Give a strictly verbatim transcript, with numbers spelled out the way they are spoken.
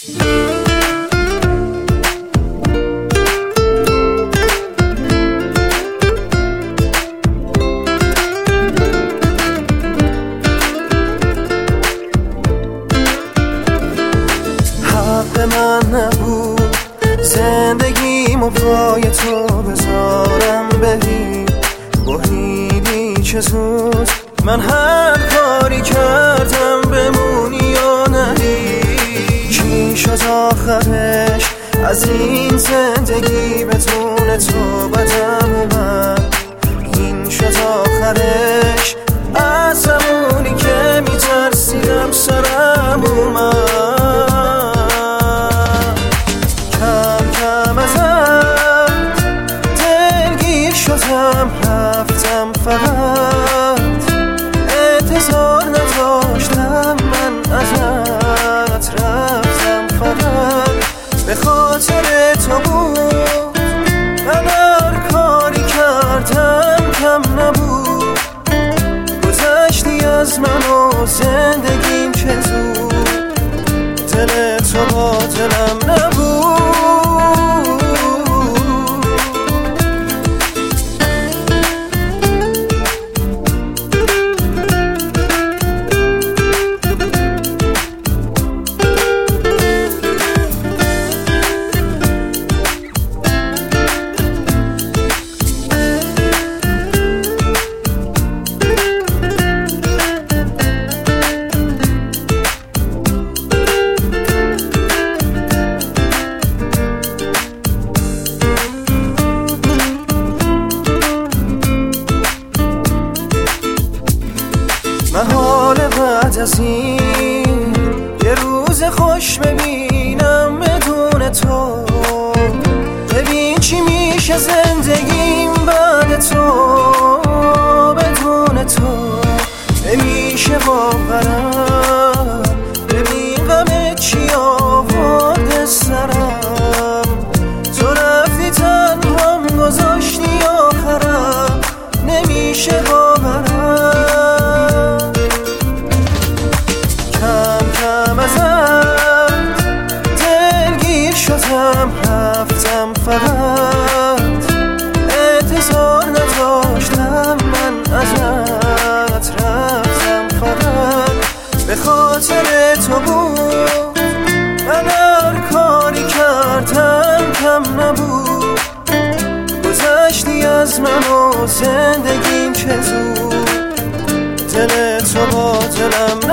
حق من نبود زندگیمو پای تو بذارم بهی بهیدی چه زود من هر کاری کردم بمونی یا نهی چی شد آخرش از این زندگی بدون تو بدم اومد این شد آخرش از زمونی که میترسیدم سرم اومد کم کم ازت دلگیر شدم رفتم فقط انتظار نداشتم من ازت رفتم فقط به خاطر تو بود من هر کاری کردم کم نبود گذشتی از من و زندگیم چه زود دل تو با دلم نبود من حال بعد از این یه روز خوش ببینم بدون تو ببین چی میشه زندگیم بعد تو بدون تو نمیشه باورم ببین غم چی آورده سرم تو رفتی تنهام گذاشتی آخرم نمیشه باورم رفتم فقط انتظار نداشتم من ازت رفتم فقط به خاطر تو بود من هر کاری کردم کم نبود گذشتی از من و زندگیم چه زود دل تو با دلم